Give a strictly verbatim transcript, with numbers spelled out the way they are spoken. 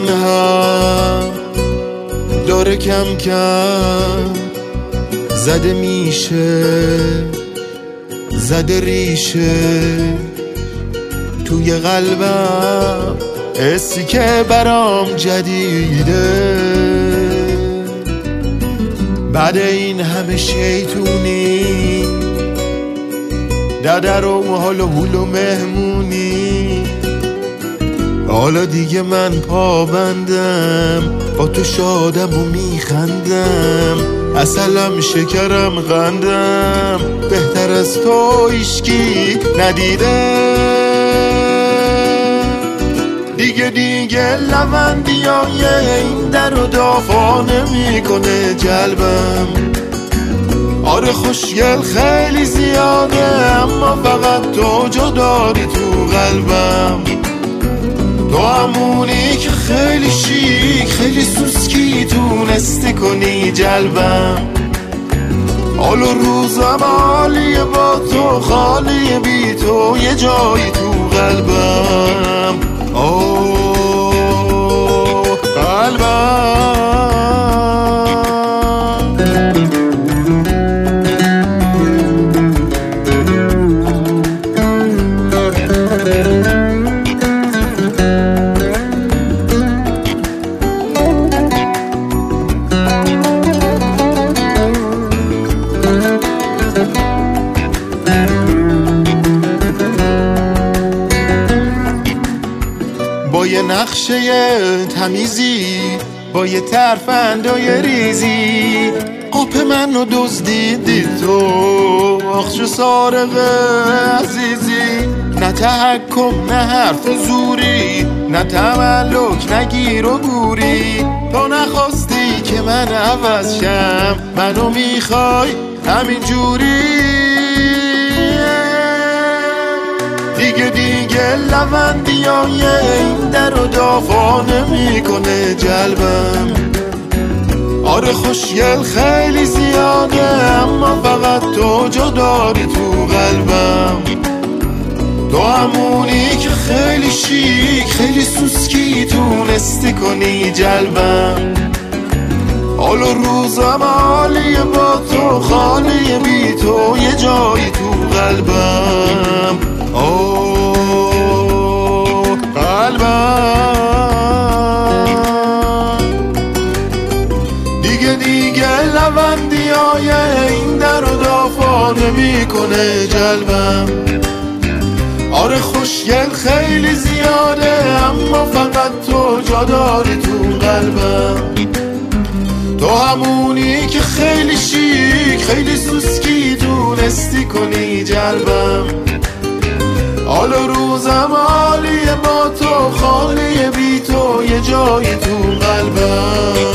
من هم داره کم کم زده میشه، زده ریشه توی قلبم، حسی که برام جدیده. بعد این همه شیطونی، ددر و حال و حول و مهمونی، حالا دیگه من پابندم، با تو شادم و میخندم، اصلم شکرم قندم، بهتر از تو هیچکی ندیده. دیگه دیگه لوندیای این در و دافا نمیکنه جلبم. آره خوشگل خیلی زیاده، اما فقط تو جا داری تو قلبم. تو همونی که خیلی شیک، خیلی سوسکی تونستی کنی جلبم. حال و روزم عالیه با تو، خالیه بی تو یه جایی تو قلبم. اوه قلبم. با یه نقشه تمیزی، با یه ترفندای ریزی، قاپ منو دزدیدی تو، آخ سارق عزیزی. نه تحکم نه حرف زوری، نه تملک نه گیر و گوری. تو نخواستی که من عوض شم، منو میخوای همین جوری. دیگه دیگه لوندیای این در و دافا نمیکنه جلبم. آره خوشگل خیلی زیاده، اما فقط تو جا داری تو قلبم. تو همونی که خیلی شیک، خیلی سوسکی تونستی کنی جلبم. حال و روزم عالیه با تو، خالیه بی تو یه جایی تو قلبم. اوه قلبم. دیگه دیگه لوندیای این در و دافا نمیکنه جلبم. آره خوشگل خیلی زیاده، اما فقط تو جا داری تو قلبم. تو همونی که خیلی شیک، خیلی سوسکی تونستی کنی جلبم. حال و روزم عالیه با تو، خالیه بی تو یه جایی تو قلبم.